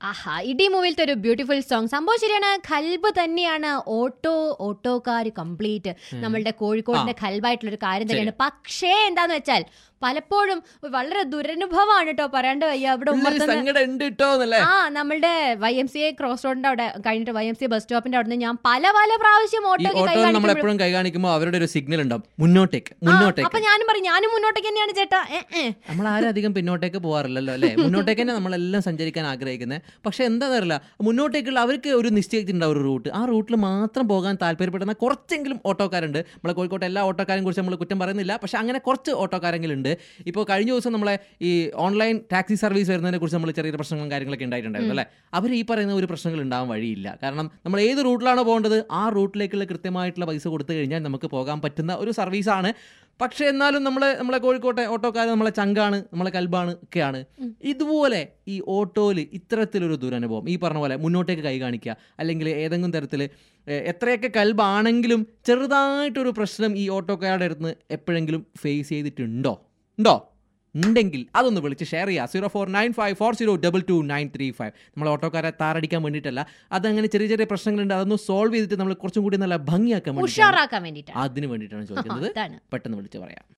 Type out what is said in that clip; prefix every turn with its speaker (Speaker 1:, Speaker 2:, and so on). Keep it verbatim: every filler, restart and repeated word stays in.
Speaker 1: ആഹാ, ഇടി മൂവിലത്തെ ഒരു beautiful song. സംഭവം ശരിയാണ്, ഖൽബ് തന്നെയാണ് ഓട്ടോ ഓട്ടോക്കാർ കംപ്ലീറ്റ് നമ്മളുടെ കോഴിക്കോടിന്റെ ഖൽബായിട്ടുള്ള ഒരു കാര്യം തന്നെയാണ്. പക്ഷേ എന്താന്ന് വെച്ചാൽ പലപ്പോഴും വളരെ ദുരനുഭവമാണ് കേട്ടോ, പറയാണ്ട് വയ്യ. അവിടെ ആ നമ്മളുടെ Y M C A cross റോഡിന്റെ അവിടെ കഴിഞ്ഞിട്ട് വൈ എം സി ബസ് സ്റ്റോപ്പിന്റെ അവിടെ നിന്ന് ഞാൻ പല പല പ്രാവശ്യം ഓട്ടോ
Speaker 2: നമ്മളെപ്പോഴും കൈ കാണിക്കുമ്പോൾ അവരുടെ ഒരു സിഗ്നൽ ഉണ്ടാവും, മുന്നോട്ടേക്ക് മുന്നോട്ടേക്ക്.
Speaker 1: അപ്പൊ ഞാനും പറയും ഞാനും മുന്നോട്ടേക്ക് തന്നെയാണ് ചേട്ടാ.
Speaker 2: നമ്മൾ ആരും അധികം പിന്നോട്ടേക്ക് പോകാറില്ലല്ലോ അല്ലെ, മുന്നോട്ടേക്ക് തന്നെ നമ്മളെല്ലാം സഞ്ചരിക്കാൻ ആഗ്രഹിക്കുന്നത്. പക്ഷെ എന്താണെന്നറിയില്ല, മുന്നോട്ടേക്കുള്ള അവർക്ക് ഒരു നിശ്ചയിച്ചിട്ടുണ്ടാവും ഒരു റൂട്ട്, ആ റൂട്ടിൽ മാത്രം പോകാൻ താല്പര്യപ്പെടുന്ന കുറച്ചെങ്കിലും ഓട്ടോക്കാരുണ്ട്. നമ്മളെ കോഴിക്കോട്ടെ എല്ലാ ഓട്ടോക്കാരെ കുറിച്ച് നമ്മൾ കുറ്റം പറയുന്നില്ല, പക്ഷെ അങ്ങനെ കുറച്ച് ഓട്ടോക്കാരെങ്കിലും ഉണ്ട്. ഇപ്പോൾ കഴിഞ്ഞ ദിവസം നമ്മളെ ഈ ഓൺലൈൻ ടാക്സി സർവീസ് വരുന്നതിനെ കുറിച്ച് നമ്മൾ ചെറിയ പ്രശ്നങ്ങളും കാര്യങ്ങളൊക്കെ ഉണ്ടായിട്ടുണ്ടായിരുന്നു അല്ലേ. അവർ ഈ പറയുന്ന ഒരു പ്രശ്നങ്ങൾ ഉണ്ടാവാൻ വഴിയില്ല. കാരണം നമ്മൾ ഏത് റൂട്ടിലാണോ പോകേണ്ടത് ആ റൂട്ടിലേക്കുള്ള കൃത്യമായിട്ടുള്ള പൈസ കൊടുത്തു കഴിഞ്ഞാൽ നമുക്ക് പോകാൻ പറ്റുന്ന ഒരു സർവീസാണ്. പക്ഷേ എന്നാലും നമ്മൾ നമ്മളെ കോഴിക്കോട്ടെ ഓട്ടോക്കാർ നമ്മളെ ചങ്കാണ്, നമ്മളെ കൽബാണ് ഒക്കെയാണ്. ഇതുപോലെ ഈ ഓട്ടോയിൽ ഇത്തരത്തിലൊരു ദുരനുഭവം ഈ പറഞ്ഞ പോലെ മുന്നോട്ടേക്ക് കൈ കാണിക്കുക, അല്ലെങ്കിൽ ഏതെങ്കിലും തരത്തിൽ എത്രയൊക്കെ കൽബാണെങ്കിലും ചെറുതായിട്ടൊരു പ്രശ്നം ഈ ഓട്ടോക്കാരുടെ അടുത്ത് എപ്പോഴെങ്കിലും ഫേസ് ചെയ്തിട്ടുണ്ടോ ഉണ്ടോ ഉണ്ടെങ്കിൽ അതൊന്ന് വിളിച്ച് ഷെയർ ചെയ്യുക. Zero four nine five four zero double two nine three five. നമ്മൾ ഓട്ടോക്കാരെ താറടിക്കാൻ വേണ്ടിയിട്ടല്ല, അതങ്ങനെ ചെറിയ ചെറിയ പ്രശ്നങ്ങളുണ്ട്, അതൊന്ന് സോൾവ് ചെയ്തിട്ട് നമ്മൾ കുറച്ചും കൂടി നല്ല ഭംഗിയാക്കാൻ വേണ്ടി അതിന് വേണ്ടിയിട്ടാണ് ചോദിക്കുന്നത്. പെട്ടെന്ന് വിളിച്ച് പറയാം.